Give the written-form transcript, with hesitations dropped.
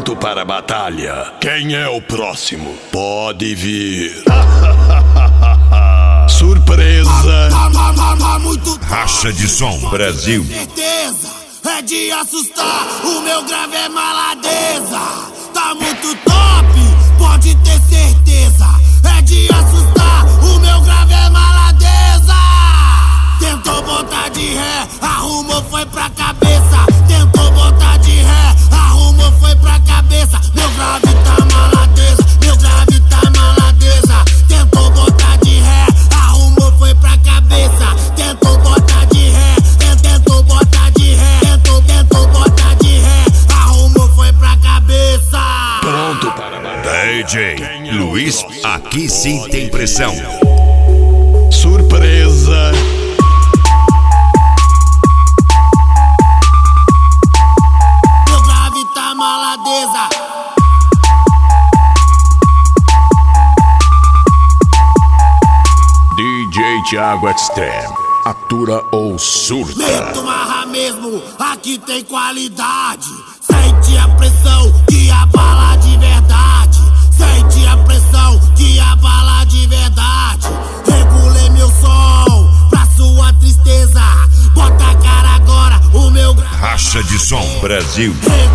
Pronto para a batalha. Quem é o próximo? Pode vir. Surpresa. Muito Racha de som Brasil. certeza é de assustar. O meu grave é maladeza. Tá muito top, pode ter certeza. É de assustar. O meu grave é maladeza. Tentou botar de ré, arrumou, foi pra cabeça. Tentou botar de ré, arrumou, foi pra cabeça. Meu grave tá maladeza, meu grave tá maladeza. Tentou botar de ré, arrumou, foi pra cabeça. Tentou botar de ré, tentou botar de ré, tentou botar de ré, arrumou, foi pra cabeça. Pronto para a batalha. DJ Luiz, aqui sim tem pressão. Surpresa. Meu grave tá maladeza. DJ Thiago Extreme, atura ou surta. Meto marra mesmo, aqui tem qualidade. Sente a pressão que abala de verdade. Sente a pressão que abala de verdade. Regulei meu som pra sua tristeza. Bota a cara agora, o meu Racha de som Brasil.